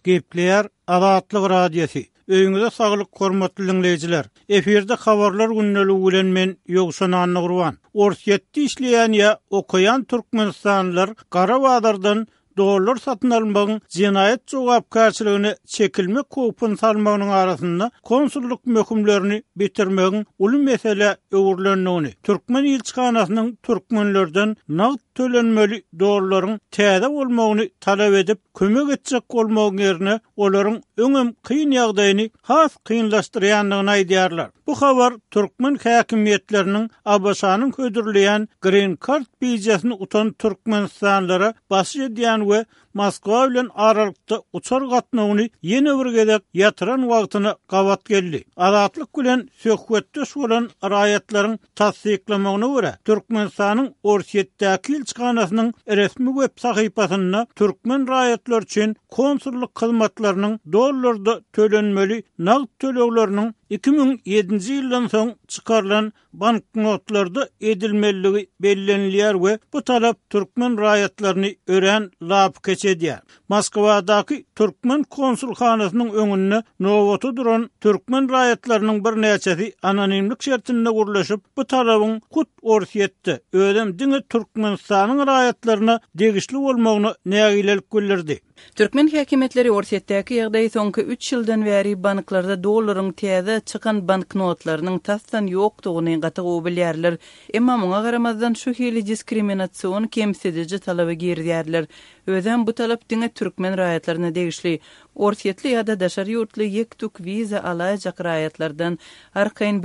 Gepleyer Azatlyk Radiosi. Öýüňize saglyk hormatly dinleýijiler. Eferde habarlar günnäli bilen men Ýogşan Annygurban. Orsiýetde işleýän ýa okuyan türkmenistanlylar Garabadardan dolar satın almagyň jinayet jogapkärçiligine çekilmek hukukyn salmagynyň arasynda konsulluk möhümlerini bitirmegiň uly mesele öwürlenýäni. Türkmen ilçikanasynyň türkmenlerden nagd tölenmeli dolarlaryň täze bolmagyny talap edip kömek etjek bolmagyň ýerine olaryň öňem kyn ýagdaýyny has kynlaşdyrýanlygyny aýdýarlar. Bu habar Türkmen häkimiýetleriniň Abaşanyň hödürleýän Green Card bijasyny utan türkmenistanlara başy edýän we Moskwa bilen aralykda uçar gatnawyny ýene bir gezek ýatyran wagtyna gawat geldi. Azatlyk bilen söhbetdeş bolan raýatlaryň tasdiklamagyna görä, Türkmenistanyň Orsiýetdäki ilçikanasynyň resmi web sahypasynda türkmen raýatlar üçin konsulluk hyzmatlarynyň dollarda tölenmeli nagd tölegleriniň 2007-nji ýyldan soň çykarylan banknotlarda edilmeligi bellenilýär we bu talap türkmen raýatlaryny ören lap geçedýär. Moskwadaky türkmen konsulxanasynyň öňünde nowata duran türkmen raýatlarynyň bir näçesi anonimlik şertinde gurlaşyp bu talabyň kut Orsiýetde ödem diňe Türkmenistanyň raýatlaryna degişli bolmagyny nägilelik bildirdi. Türkmen häkimetleri Orsiýetdäki ýagdaý soňky 3 ýyldan bäri banklarda dollaryň täze çykan banknotlarynyň tasdan ýokdugyny gatyg bilýärler. Emma muňa garamazdan şu hili diskriminasiýon kemsedici talaby girdýärler. Ödem bu talap diňe türkmen raýatlaryna degişli. Orsiýetli ýa-da daşary ýurtly ýektuk wiza alaýjak raýatlardan arkaýyn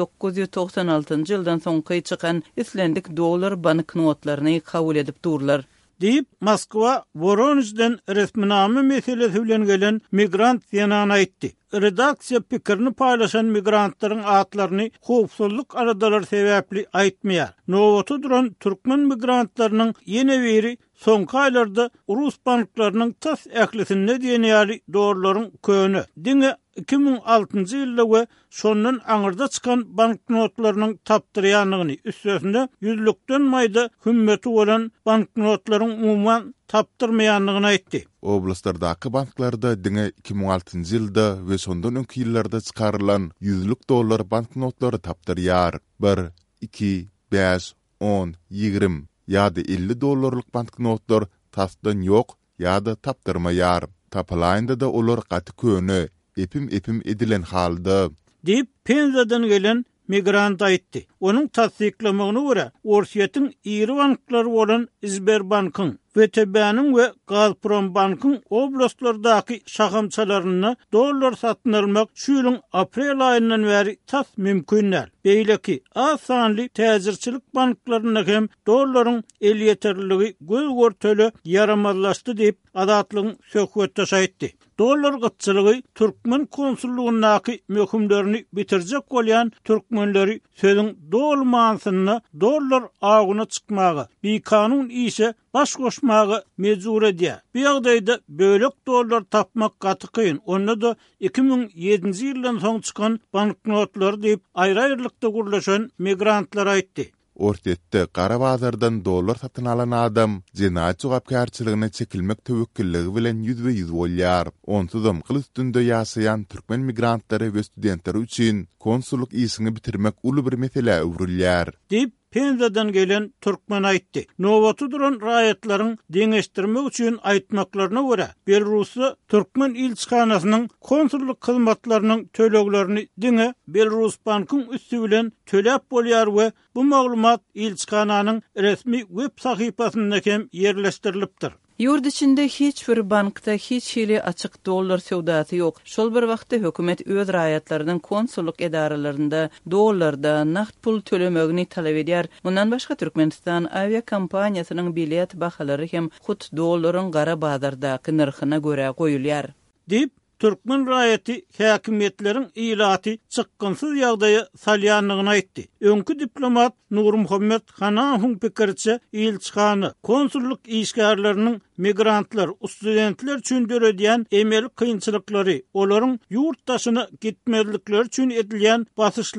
1996-njy ýyldan soňky çykan islendik dollar banknotlaryny kabul edip durlar. Deyip Moskwa Voronezhden resminame meselesi bilen gelen migrant ýanyna aýtdy. Redaksiýa pikirini paýlaşan migrantlaryň atlaryny howpsuzlyk aradalar sebäpli aýtmaýar. Nowata duran türkmen migrantlarynyň ýene biri soňky aýlarda Rus banklarynyň tas ählisinde diýenýäri dolarlaryň köni. Diňe 2006-njy ýylda we şondan aňyrda çykan banknotlarynyň tapdyrýanlygyny üstesinde yüzlükden maýda hümmeti bolan banknotlaryň umumyň tapdyrmaýanlygyny aýtdy. Oblastlardaky banklarda diňe 2006-njy ýylda we şondan öňki ýyllarda çykarylan yüzlük dolar banknotlary tapdyrýar. 1, 2, 5, 10, 20 ýa-da 50 dollarlyk banknotlar tasdan ýok ýa-da tapdyrmaýar. Tapylaýynda da olar gaty köni epim edilen halda. Deyip Penzadan gelen migrant aýtdy. Onuň tasdiklamagyna görä, Orsiýetiň iri banklary bolan Sberbankyň, VTB'niň we Gazprom bankyň oblastlardaky şahamçalaryna dollar satyn almak şu ýylyň aprel aýyndan bäri tas mümkindir. Beýleki az sanly täzirçilik banklaryna hem dollaryň el ýeterligi göz görteli yaramazlaşdy diýip Azatlygyň söhbetdeş aýtdy. Dollar gytçylygy türkmen konsullugynaky möhümlerini bitirjek bolýan türkmenleri sözüň dolmansyna dollar agyna çykmagy, bikanun işe baş goşmagy mejbur edýär. Bu ýagdaýda bölek dollar tapmak gaty kyn. Onda da 2007-nji ýyldan soň çykan banknotlar diýip aýry-aýrylykda gurlaşan migrantlar aýtdy. Orsiýetde Garabazardan dolar satyn alan adam jinayet jogapkärçiligine çekilmek töwekkilligi bilen ýüzbe-ýüz bolýar. Onsuzam gyl üstünde ýaşaýan türkmen migrantlary we studentler üçin konsulluk işini bitirmek uly bir mesele öwrülýär. Deyip Penzadan gelen türkmen aýtdy. Nowata duran raýatlaryň deňeşdirmek üçin aýtmaklaryna görä, Belarusda türkmen ilçikanasynyň konsulluk hyzmatlarynyň töleglerini diňe Belarus bankyň üstü bilen töläp bolýar we bu maglumat ilçikananyň resmi web sahypasynda hem ýerleşdirilipdir. Yurt içinde hiç bir bankta hiç hili açık dolar sevdası yok. Şol bir vaqtda hökümet öz raýatlarynyň konsulluk edaralarynda dollarda naqd pul tölemegini talap edýär. Bundan başga Türkmenistan avia kompaniýasynyň bilet bahalary hem hut dollaryň gara bazardaky narhyna görä goýulýar. Dip Türkmen raýaty häkimiýetleriň ilaty çykgynsyz ýagdaýa salýanlygyny aýtdy. Öňkü diplomat Nur Muhammed Hanahuň pikirçe ilçikany konsulluk işgärleriniň migrantlar, studentler üçin döredýän emel kynçylyklary, olaryň ýurtdaşyna gitmezlikleri üçin edilýän basyşlaryň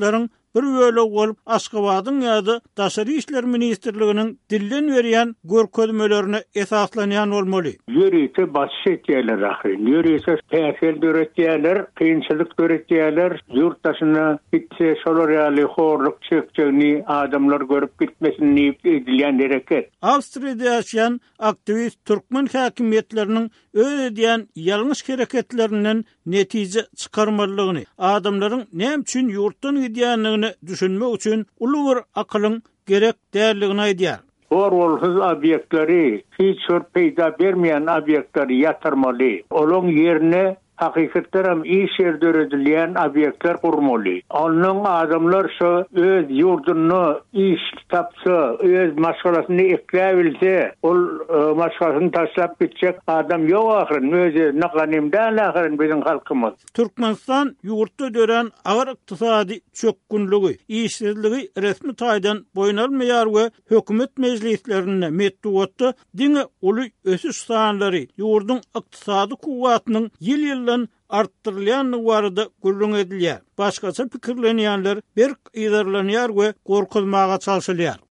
bir bölek bolup Aşgabatyň ýa-da Daşary işler ministrliginiň dillen berýän görkezmelerine esaslanýan bolmaly. Yürüyse başşetýärler ahyryn. Yürüyse täsir döretýärler, kynçylyk döretýärler, yurttaşyna gitse şolar ýaly horluk çekjegini adamlar görüp gitmesin diýip edilýän hereket. Awstriýada ýaşaýan aktivist türkmen häkimetleriniň öýe diýen ýalňyş hereketlerinden netije çykarmalygyny, adamlaryň näme üçin ýurtdan gidýänligini düşünmek üçin uly bir akylyň gerek däldigini aýdýar. Horolsuz obyektleri, hiç peýda bermeýän obyektleri ýatyrmaly. Olaň ýerine hakykatlaram iş yer döredilýän obyektler kurmaly. Onuň adamlar şu öz ýurduny iş tapsa, öz maşgalasyny eklebilse, ol maşgalasyny taşlap gitjek adam ýok ahyryn. Özi nakanymdan ahyryn biziň halkymyz. Türkmenistan ýurtda dören agyr ykdysady çökgünligi, işsizligi resmi taýdan boýnalmaýar we hökümet meclislerinde metduatda diňe uly ösüş sanlary ýurdun ykdysady kuwwatynyň ýyl arttyrylýan barada gurrun edilýär. Başgaça pikirlenýänler berk ýydarlanýar we gorkulmaga çalşylýar.